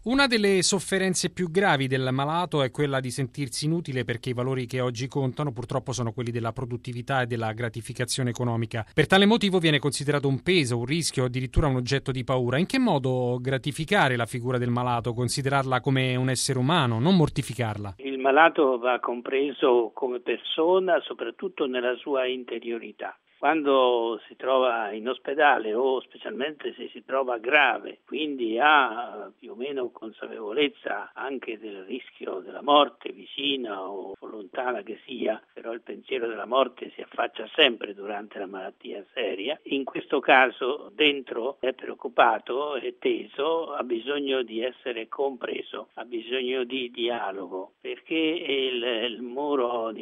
Una delle sofferenze più gravi del malato è quella di sentirsi inutile perché i valori che oggi contano purtroppo sono quelli della produttività e della gratificazione economica. Per tale motivo viene considerato un peso, un rischio, addirittura un oggetto di paura. In che modo gratificare la figura del malato, considerarla come un essere umano, non mortificarla? Il malato va compreso come persona, soprattutto nella sua interiorità. Quando si trova in ospedale o specialmente se si trova grave, quindi ha più o meno consapevolezza anche del rischio della morte vicina o lontana che sia, però il pensiero della morte si affaccia sempre durante la malattia seria. In questo caso dentro è preoccupato, è teso, ha bisogno di essere compreso, ha bisogno di dialogo, perché il muro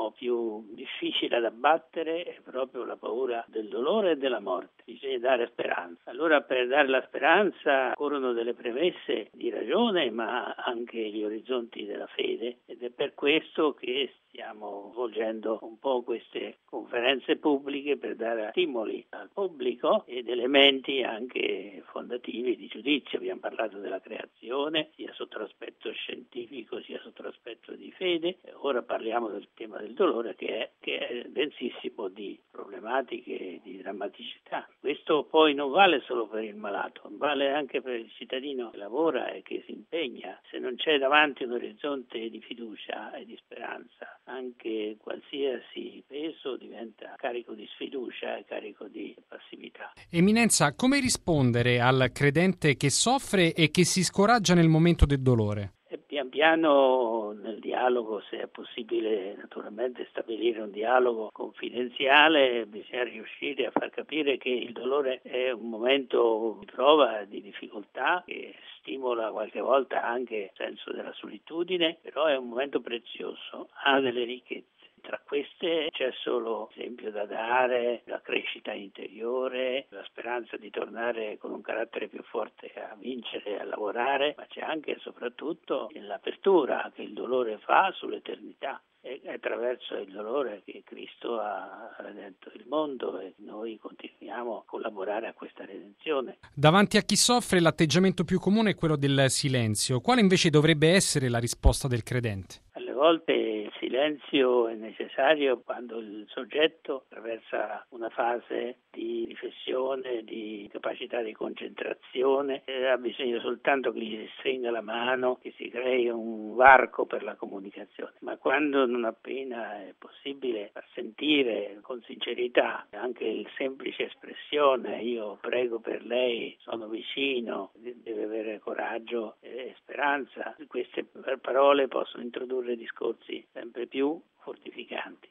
più difficile da abbattere è proprio la paura del dolore e della morte. Bisogna dare speranza. Allora per dare la speranza corrono delle premesse di ragione, ma anche gli orizzonti della fede, ed è per questo che stiamo svolgendo un po' queste conferenze pubbliche per dare stimoli al pubblico ed elementi anche fondativi di giudizio. Abbiamo parlato della creazione, sia sotto l'aspetto scientifico sia sotto l'aspetto di fede. Ora parliamo del tema del dolore che è densissimo di problematiche, di drammaticità. Questo poi non vale solo per il malato, vale anche per il cittadino che lavora e che si impegna. Se non c'è davanti un orizzonte di fiducia e di speranza, anche qualsiasi peso diventa carico di sfiducia e carico di passività. Eminenza, come rispondere al credente che soffre e che si scoraggia nel momento del dolore? E pian piano nel dialogo, se è possibile naturalmente stabilire un dialogo confidenziale, bisogna riuscire a far capire che il dolore è un momento di prova, di difficoltà, che stimola qualche volta anche il senso della solitudine, però è un momento prezioso, ha delle ricchezze. Tra queste c'è solo esempio da dare, la crescita interiore, la speranza di tornare con un carattere più forte a vincere, a lavorare, ma c'è anche e soprattutto l'apertura che il dolore fa sull'eternità. È attraverso il dolore che Cristo ha redento il mondo e noi continuiamo a collaborare a questa redenzione. Davanti a chi soffre l'atteggiamento più comune è quello del silenzio. Quale invece dovrebbe essere la risposta del credente? Alle volte il silenzio è necessario quando il soggetto attraversa una fase di riflessione, di capacità di concentrazione, ha bisogno soltanto che gli si stringa la mano, che si crei un varco per la comunicazione. Ma quando non appena è possibile far sentire con sincerità anche il semplice espressione io prego per lei, sono vicino, deve avere coraggio e speranza, queste parole possono introdurre discorsi sempre più